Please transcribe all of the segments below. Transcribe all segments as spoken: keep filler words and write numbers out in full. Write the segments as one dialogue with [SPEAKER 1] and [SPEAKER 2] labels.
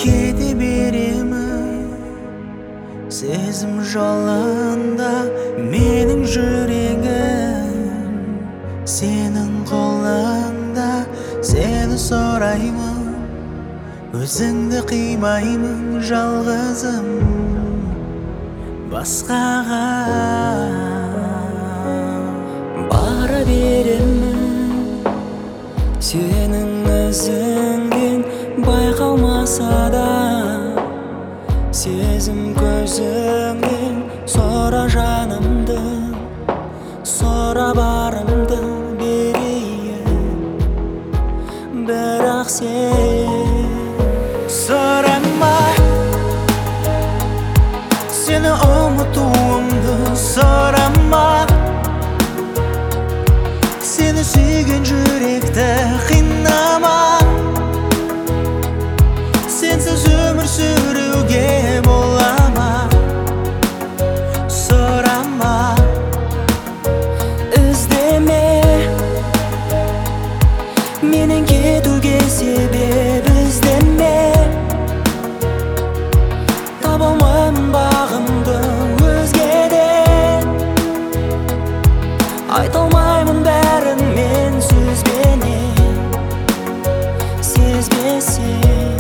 [SPEAKER 1] Kete beremін сезім жолында менің жүрегім сенің қолыңда. Сені сұраймын, өзіңді қимаймын жалғызым басқаға.
[SPEAKER 2] Бара беремін сенің өзіңнен байқалмаса да, сезім көзіңнен сора жанымды, сора барымды берейін. Бірақ сен
[SPEAKER 1] сұрама, сені ұмытуымды сұрама. Сені сүйген жүректі қинама. Сенсіз өмір сүруге бола ма? Сұрама.
[SPEAKER 2] іздеме менің кетуге себеп іздеме. Таба алмаймын бағымды өзгеден, айта алмаймын бәрін мен сөзбенен. Сезбесең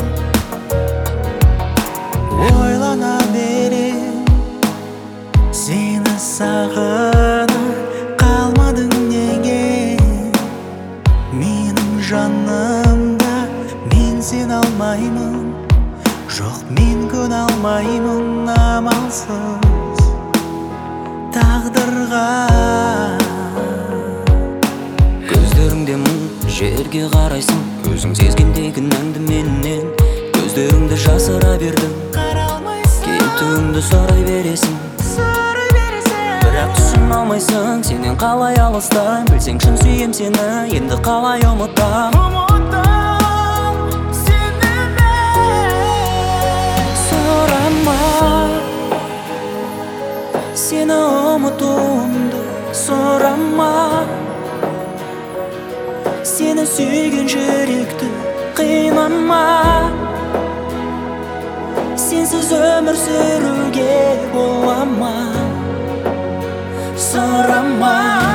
[SPEAKER 1] Ойлана берем, сені сағынып қалмадың неге? Менің жанымда мен сен алмаймын, жоқ мен көне алмаймын амалсыз тағдырға.
[SPEAKER 2] көздеріңде мұң, жерге қарайсың, өзің сезгендей кінәңді менен. Көздеріңді жасыра бердің, кетуіңді сұрай бересің, бірақ түсіне алмайсың. Сенен қалай алыстаймын, білсең шын сүйем сені, енді қалай ұмытам. Сұрама, сені ұмытуымды сұрама. Сені сүйген жүректі қинама. Сенсіз өмір сүруге бола ма? Сұрама.